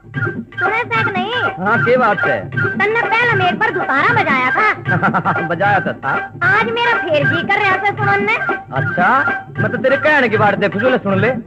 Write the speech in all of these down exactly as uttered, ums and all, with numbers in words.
सुने से कि नहीं? हाँ के बात है? तन्ने पहले में एक बार दुतारा बजाया था। बजाया तो था। आज मेरा फिर जी कर रहा था सुनने। अच्छा मैं तो तेरे कहने की बात देखो जो ले सुन ले।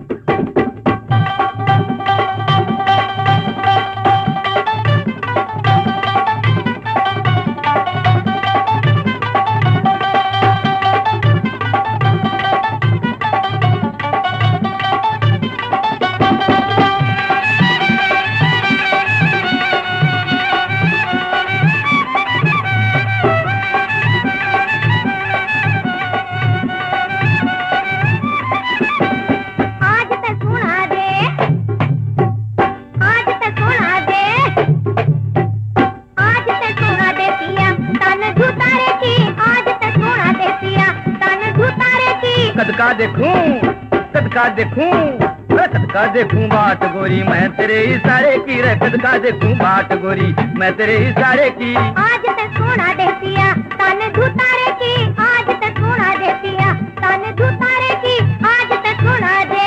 कदका देखूं कदका देखूं कदका देखूं बाट गोरी मैं तेरे इशारे की रे कदका देखूं बाट गोरी मैं तेरे इशारे की। आज तक सोना देतिया ताने धुतारे की आज तक सोना देतिया ताने धुतारे की आज तक सोना दे।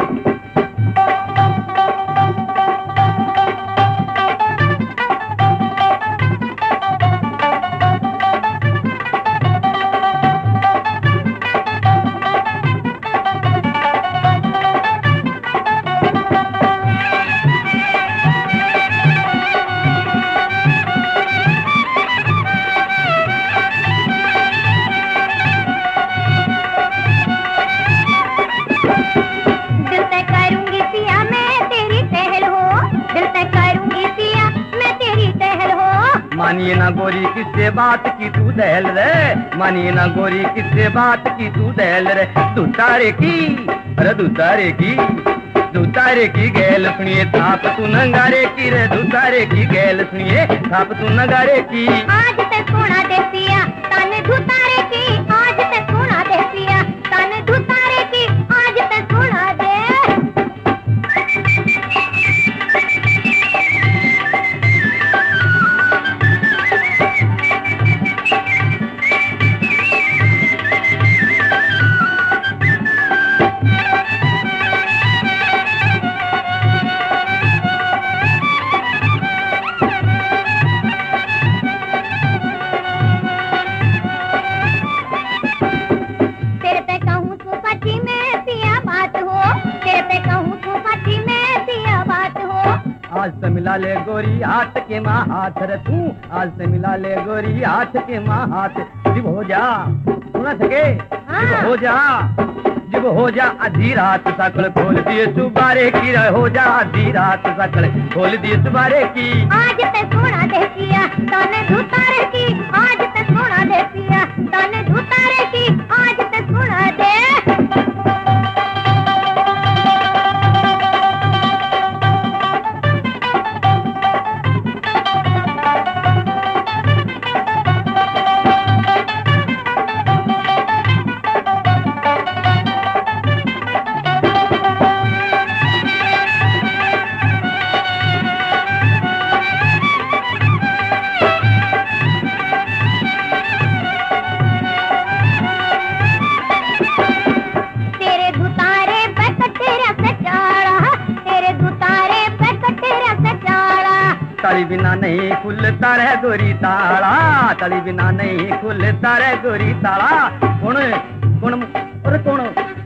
मानिए ना गोरी किससे बात की तू दहल रे मानिए ना गोरी किससे बात की तू दहल रे दुतारे की अरे दुतारे की दुतारे की गैल सुनिए थाप तू नंगारे की रे दुतारे की गैल सुनिए थाप तू नगारे की। आज तक सोना देतिया ताने धुतारे की आज तक सोना देतिया ताने धुतारे की आज तक सोना दे। आज से मिला ले गोरी हाथ के माँ हाथ रे तू आज से मिला ले गोरी हाथ के माँ हाथ जिब हो जा सुना सके जिब हो जा जिब हो जा आधी रात सकल खोल दिए सुबारे की रे हो जा आधी रात सकल खोल दिए सुबारे की। आज तक सोना देतिया ताने धुतारे की आज तक सोना देतिया ताने धुतारे की आज तक सोना दे। तली बिना नहीं खुलता रे गोरी ताला तली बिना नहीं खुलता रे गोरी ताला। कौन कौन अरे कौन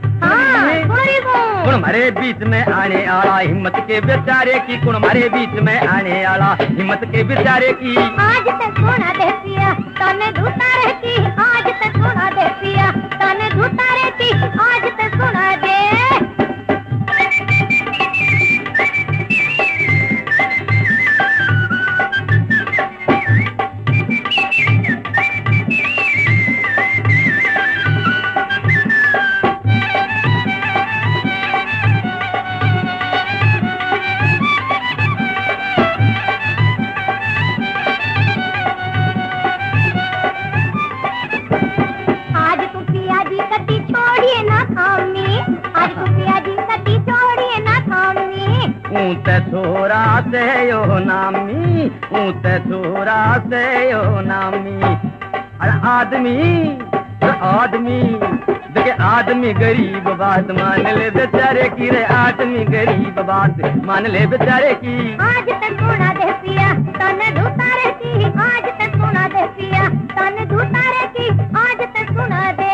कौन हमारे बीच में आने आला हिम्मत के बेचारे की कौन हमारे बीच में आने आला हिम्मत के बेचारे की। आज तक सोना देतिया ताने धुतारे की आज तक सोना देतिया ताने धुतारे की आज तक सोना दे। ऊँते छोरा से यो नामी ऊँते छोरा से यो नामी अरे आदमी आदमी देखे आदमी गरीब बात मान ले बेचारे की रे आदमी गरीब बात मान ले बेचारे की। आज तक सोना दे पिया तन धुतारे की आज तक सोना दे पिया तन धुतारे की आज तक सोना दे।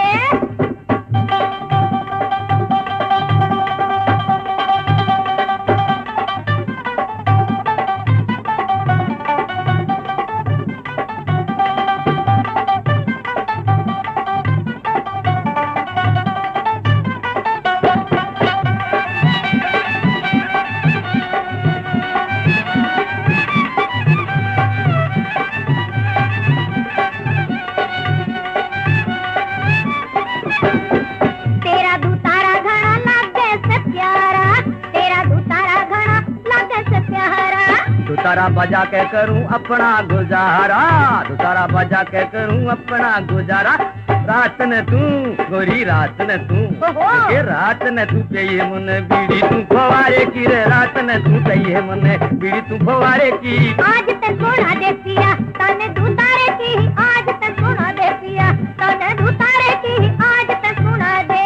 दुतारा बजा के करूं अपना गुजारा दुतारा बजा के करूं अपना गुजारा। रात न तू गोरी रात न तू के रात न तू चाहिए मन बीड़ी तू फवारे की रे रात न तू चाहिए मन बीड़ी तू फवारे की। आज तक सोना दे पिया तन धुतारे की आज तक सोना दे पिया तन धुतारे की आज तक सोना दे।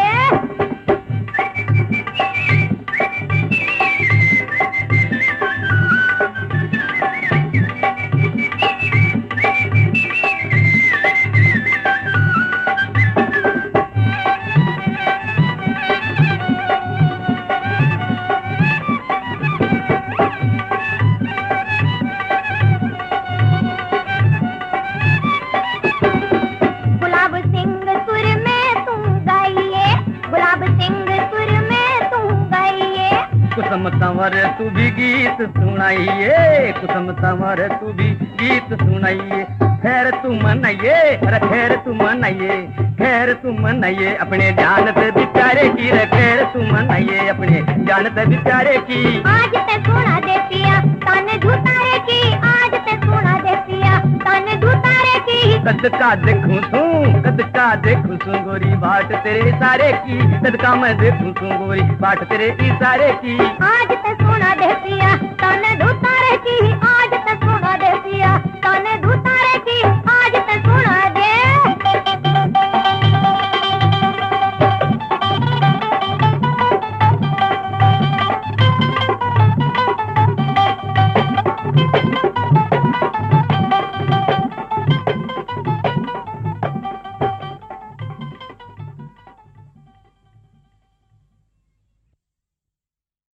कुसुम तंवर तू भी गीत सुनाइए कुसुम तंवर तू भी गीत सुनाइए। खैर तू मनाइए अरे खैर तू मनाइए खैर तू मनाइए अपने जान पे बिचारे की रे खैर तू मनाइए अपने जान पे बिचारे की। आज तक सोना दे पिया तन धुतारे की आज तक सोना दे पिया तन धुतारे की। कद का देखूं तू कद का देखूं तू गोरी बाट तेरे इशारे की कद का मैं देखूं तू गोरी बाट तेरे इशारे की। आज तक सोना दे पिया तन धुतारे की आज